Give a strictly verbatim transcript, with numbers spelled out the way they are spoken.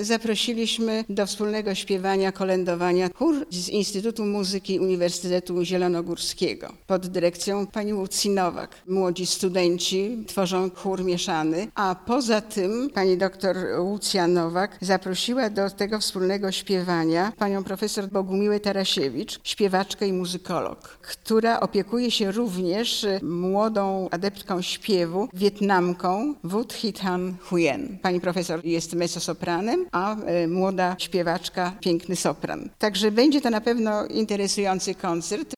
zaprosiliśmy do wspólnego śpiewania, kolędowania chór z Instytutu Muzyki Uniwersytetu Zielonogórskiego pod dyrekcją pani Łucji Nowak. Młodzi studenci tworzą chór mieszany, a poza tym pani doktor Łucja Nowak zaprosiła do tego wspólnego śpiewania panią profesor Bogumiłę Tarasiewicz, śpiewaczkę i muzykolog, która opiekuje się również młodą adeptką śpiewu, Wietnamką Vut Hit Han Huyen. Pani profesor jest mezzosopranem, a młoda śpiewaczka piękny sopran. Także będzie to na pewno interesujący koncert.